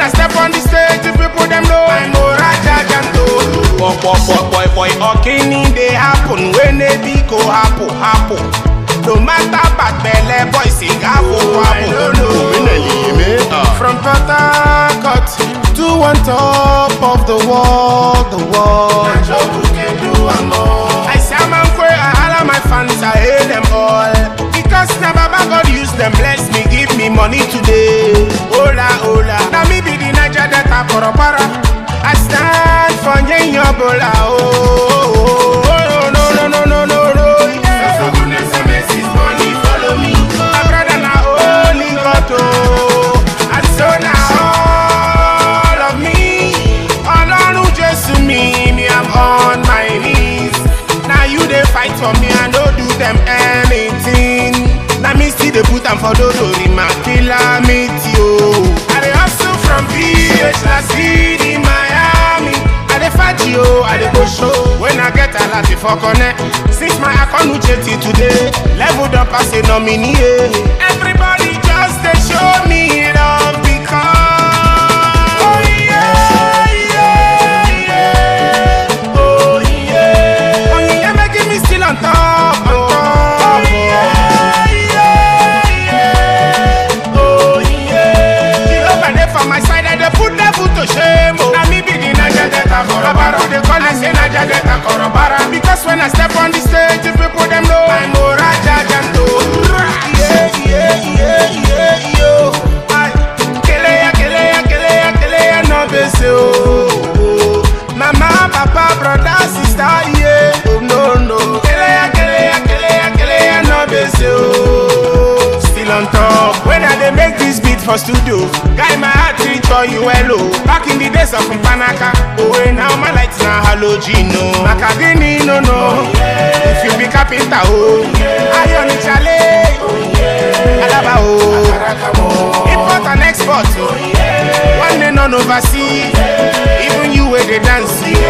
I step on the stage, the people them know I'm Raja Janto. Boy, okini they happen when they be go happen. No matter bad belly, boy sing hapo. From Port Harcourt to on top of the world. I say man kwe, all of my fans, I hate them all. Because now Baba God use them, bless me, give me money today. Hola. Now me be the Niger Delta Korobara. I stand for Nyenyobola. Oh, no. So goodness and mercy's money follow me. My brother now only got to. And so now all of me, all on who just to me, I'm on my knees. Now you they fight for me, I don't do them anything. Now me see they put them for Dodo in my calamity. I they hustle from PH last city, Miami. I they fight you, I they go show. When I get a lot for connect. Since my account till today, leveled up as a nominee. Everybody just they show me love because oh yeah, making me still on top. For my side, I put the foot to shame. Now me be the Niger Delta Korobara. They call I say Niger Delta Korobara. Because when I step on the stage, the people them know I'm Raja Janto. Yo. Keleya, no bese oh. Mama, papa, brother, sister, yeah. Oh no. Keleya, no bese oh. Still on top. When I they make this beat for studio, guy my heart reach for you hello. Back in the days of Mpanaka, oh now my lights now halogeno. Makadini no. If you be carpenter oh, iron chale, alaba oh, import and export oh, one day none overseas, even you where they dance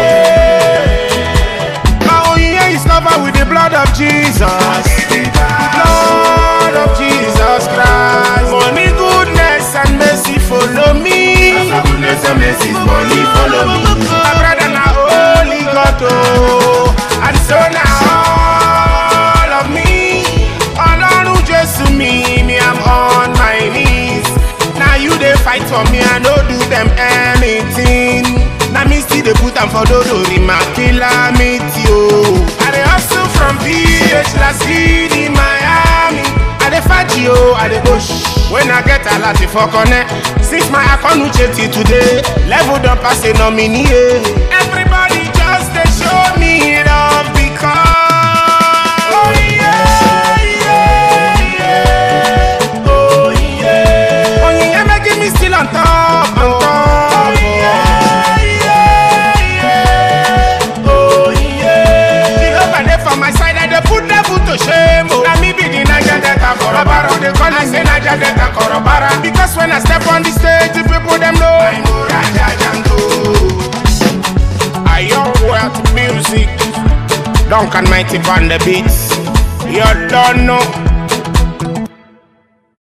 oh yeah, is covered with the blood of Jesus, blood of Jesus Christ. Money, goodness and mercy follow me. Goodness and mercy, money follow me. My brother now only got to. And so now all of me, all on who just to me, I'm on my knees. Now you they fight for me, I don't do them anything. Now me see they put them for Dodo in my calamity. I they hustle from PH last city, Miami. I they fight you, I they push. When I get a lot for connect. Since my account till today, leveled up as a nominee. Everybody just they show me love because oh yeah, making me still on top. For my side, I put the foot to shame. Now me be the Niger Delta Korobara. They call I say Niger Delta Korobara. Because when I step on the stage, the people them know I'm Raja Janto. I young world music, Duncan Mighty on the beats. You don't know.